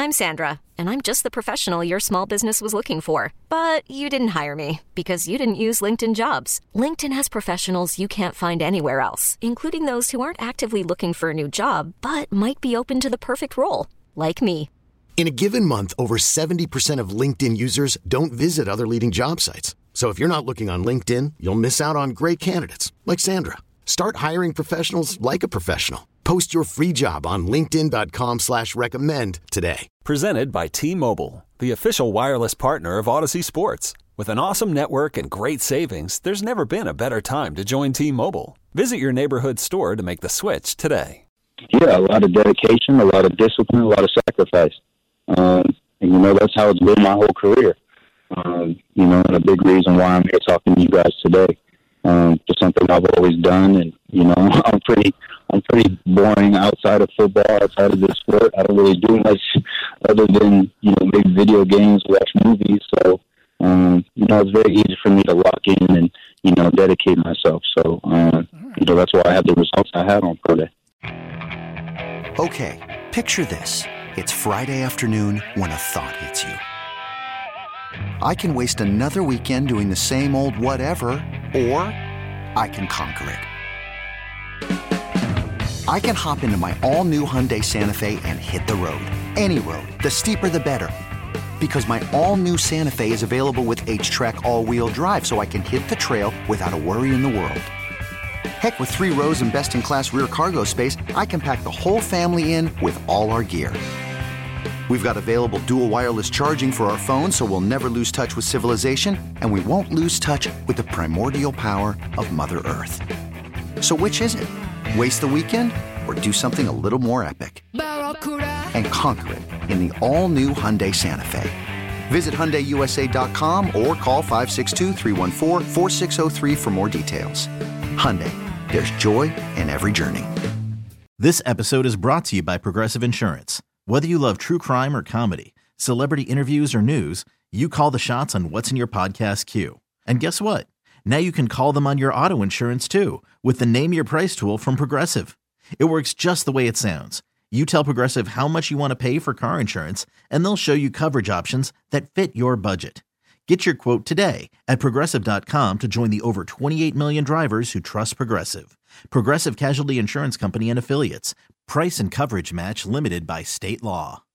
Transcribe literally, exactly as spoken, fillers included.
I'm Sandra, and I'm just the professional your small business was looking for. But you didn't hire me because you didn't use LinkedIn Jobs. LinkedIn has professionals you can't find anywhere else, including those who aren't actively looking for a new job, but might be open to the perfect role, like me. In a given month, over seventy percent of LinkedIn users don't visit other leading job sites. So if you're not looking on LinkedIn, you'll miss out on great candidates like Sandra. Start hiring professionals like a professional. Post your free job on linkedin.com slash recommend today. Presented by T-Mobile, the official wireless partner of Odyssey Sports. With an awesome network and great savings, there's never been a better time to join T-Mobile. Visit your neighborhood store to make the switch today. Yeah, a lot of dedication, a lot of discipline, a lot of sacrifice. Um, and, you know, that's how it's been my whole career. Um, you know, and a big reason why I'm here talking to you guys today. Um, just something I've always done, and you know, I'm pretty, I'm pretty boring outside of football, outside of this sport. I don't really do much other than you know, maybe video games, watch movies. So, um, you know, it's very easy for me to lock in and you know, dedicate myself. So, um, you know, that's why I have the results I had on Pro Day. Okay, picture this: it's Friday afternoon when a thought hits you. I can waste another weekend doing the same old whatever, or I can conquer it. I can hop into my all-new Hyundai Santa Fe and hit the road. Any road. The steeper, the better. Because my all-new Santa Fe is available with H-Track all-wheel drive, so I can hit the trail without a worry in the world. Heck, with three rows and best-in-class rear cargo space, I can pack the whole family in with all our gear. We've got available dual wireless charging for our phones, so we'll never lose touch with civilization, and we won't lose touch with the primordial power of Mother Earth. So which is it? Waste the weekend or do something a little more epic? And conquer it in the all-new Hyundai Santa Fe. Visit Hyundai U S A dot com or call five six two, three one four, four six zero three for more details. Hyundai, there's joy in every journey. This episode is brought to you by Progressive Insurance. Whether you love true crime or comedy, celebrity interviews or news, you call the shots on what's in your podcast queue. And guess what? Now you can call them on your auto insurance too with the Name Your Price tool from Progressive. It works just the way it sounds. You tell Progressive how much you want to pay for car insurance, and they'll show you coverage options that fit your budget. Get your quote today at Progressive dot com to join the over twenty-eight million drivers who trust Progressive. Progressive Casualty Insurance Company and Affiliates. Price and coverage match limited by state law.